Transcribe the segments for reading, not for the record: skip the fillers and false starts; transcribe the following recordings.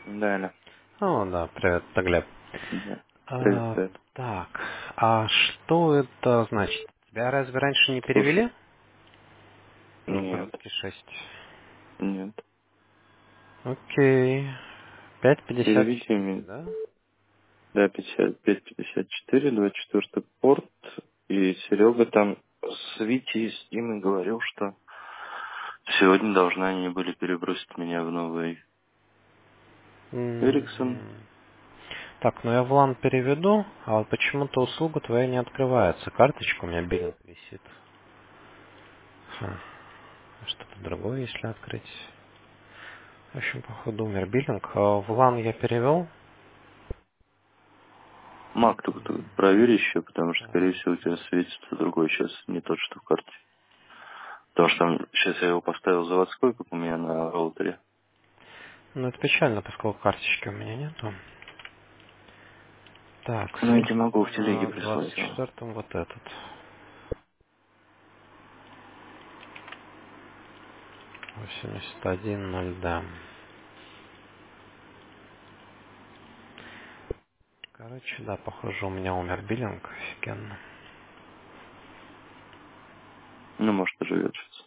Да, да. О, да, привет, это Глеб. Да. Привет, А, привет. так, а что это значит? Тебя разве раньше не Слушай. перевели? Нет, Русский 6. нет. Окей. пять пятьдесят Перевести четыре, мне. да? Да, 55-54, 24 порт. И Серега там с Витей и с Димой говорил, что сегодня должны они были перебросить меня в новый Эриксон. Мгм. Так, ну я в лан переведу, а вот почему-то услуга твоя не открывается. Карточка у меня биллинг висит. Хм, а что-то другое, если открыть. В общем, походу умер биллинг. А в лан я перевел. Мак, только ты проверь еще, потому что, скорее Так. всего, у тебя светится другой сейчас, не тот, что в карте. Потому что там, сейчас я его поставил заводской, как у меня на роутере. Ну, это печально, поскольку карточки у меня нету. Так, Ну, я тебе светится могу в телеге на прислать двадцать его. четвертом вот этот. 81.0, да. Короче, да, похоже, у меня умер биллинг. Офигенно. Ну, может, оживет сейчас.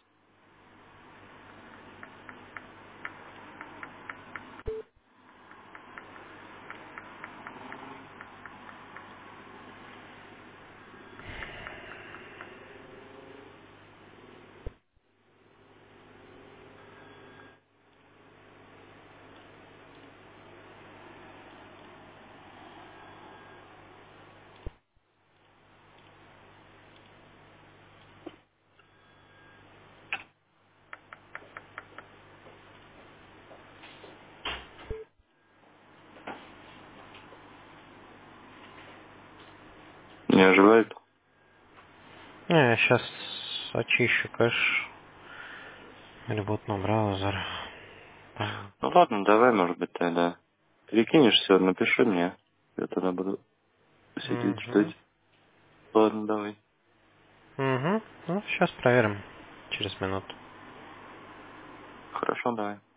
Не оживает? Не, я сейчас очищу кэш. Ребутну браузер. Так. Ну ладно, давай, может быть, тогда. Перекинешь все, напиши мне. Я тогда буду сидеть, ждать. Угу. Ладно, давай. Угу. Ну, сейчас проверим. Через минуту. Хорошо, давай.